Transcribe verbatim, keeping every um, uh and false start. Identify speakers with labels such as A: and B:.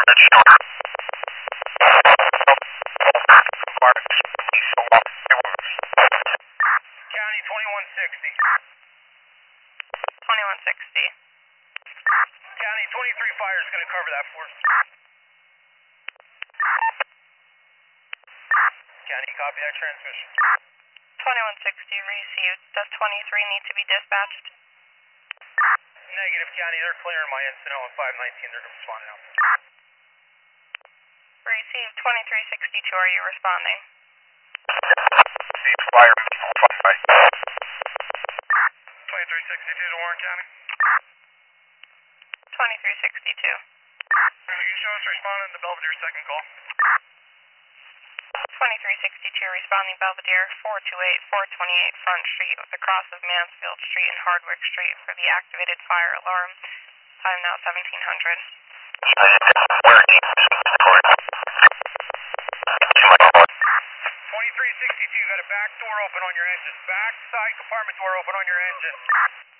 A: County twenty-one sixty.
B: twenty-one sixty.
A: County twenty-three fire is going to cover that for us. County, copy that transmission.
B: twenty-one sixty received. Does twenty-three need to be dispatched?
A: Negative, County. They're clearing my incident on five nineteen. They're responding out.
B: Received. twenty-three sixty-two. Are you responding?
A: Fire. twenty-three sixty-two to Warren County.
B: twenty-three sixty-two.
A: Can you show us responding to Belvedere second call?
B: twenty-three sixty-two responding Belvedere, four two eight, four twenty-eight Front Street with the cross of Mansfield Street and Hardwick Street for the activated fire alarm. Time now seventeen hundred.
A: twenty-three sixty-two, got a back door open on your engine. Back side compartment door open on your engine.